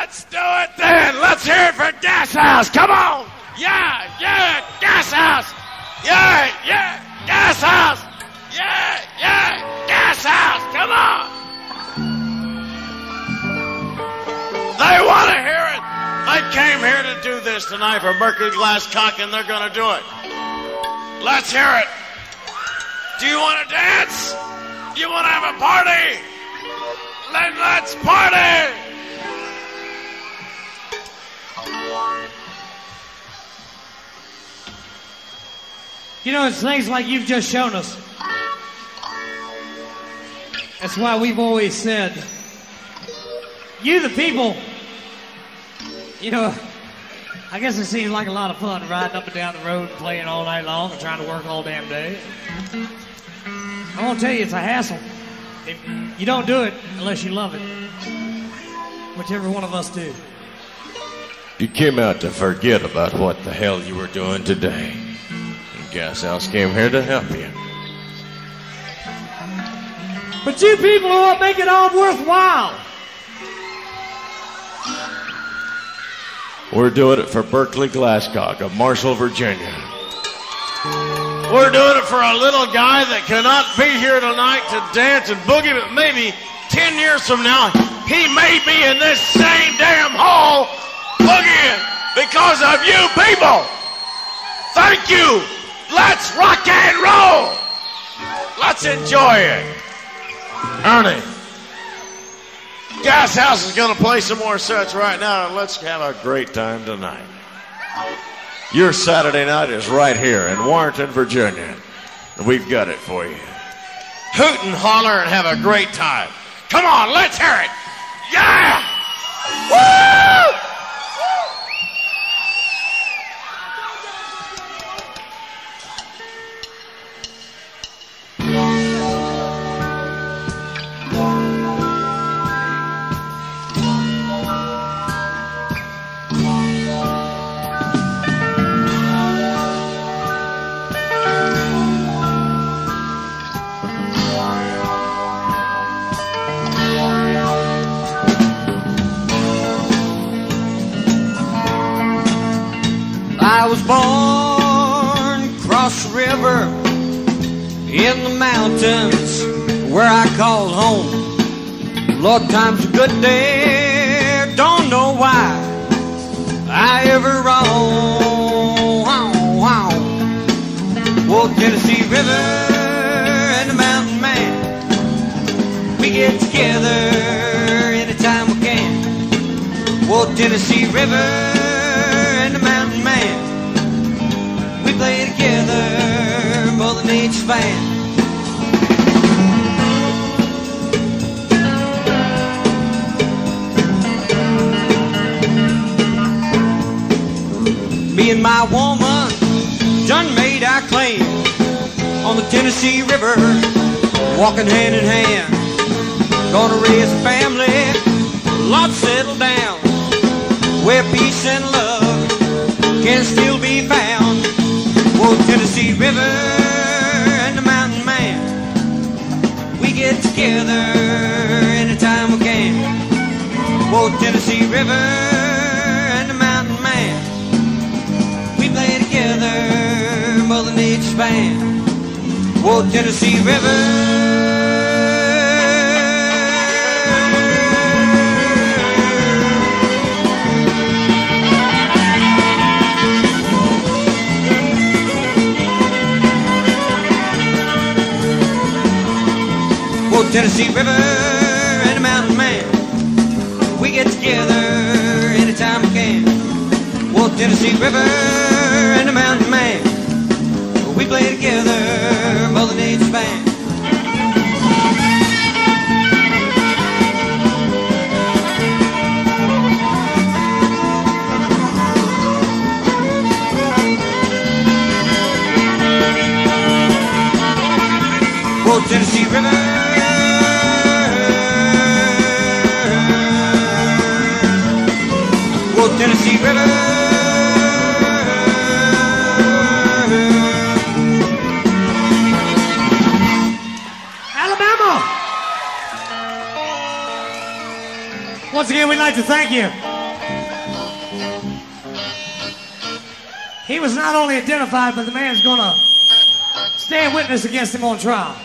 Let's do it then. Let's hear it for Gas House. Come on. Yeah, yeah, Gas House. Yeah, yeah, Gas House. Yeah, yeah, Gas House. Come on. They want to hear it. They came here to do this tonight for Berkeley Glasscock, and they're going to do it. Let's hear it. Do you want to dance? You want to have a party? Then let's party. You know, it's things like you've just shown us. That's why we've always said, you the people, you know, I guess it seems like a lot of fun riding up and down the road and playing all night long and trying to work all damn day. I won't tell you it's a hassle. You don't do it unless you love it. Whichever one of us do. You came out to forget about what the hell you were doing today. And Gas House came here to help you. But you people are what make it all worthwhile. We're doing it for Berkeley Glasscock of Marshall, Virginia. We're doing it for a little guy that cannot be here tonight to dance and boogie, but maybe 10 years from now, he may be in this same damn hall boogieing because of you people. Thank you. Let's rock and roll. Let's enjoy it. Ernie, Gas House is going to play some more sets right now, and let's have a great time tonight. Your Saturday night is right here in Warrenton, Virginia. And we've got it for you. Hoot and holler and have a great time. Come on, let's hear it. Yeah! Woo! I was born across the river in the mountains where I called home. Lord, time's a good day, don't know why I ever roam. Well, Tennessee River and the mountain man, we get together anytime we can. Well, Tennessee River and the mountain man, we play together, Mother Nature's band. Me and my woman done made our claim on the Tennessee River, walking hand in hand. Gonna raise a family, lot settle down, where peace and love can still be found. Whoa, Tennessee River and the mountain man, we get together anytime we can. Whoa, Tennessee River and the mountain man, we play together, Mother Nature's band. Whoa, Tennessee River. Tennessee River and the mountain man, we get together anytime we can. Whoa, Tennessee River and the mountain man, we play together, Mother Nature's band. Whoa, Tennessee River. Tennessee River. Alabama! Once again, we'd like to thank you He was not only identified, but the man's gonna stand witness against him on trial.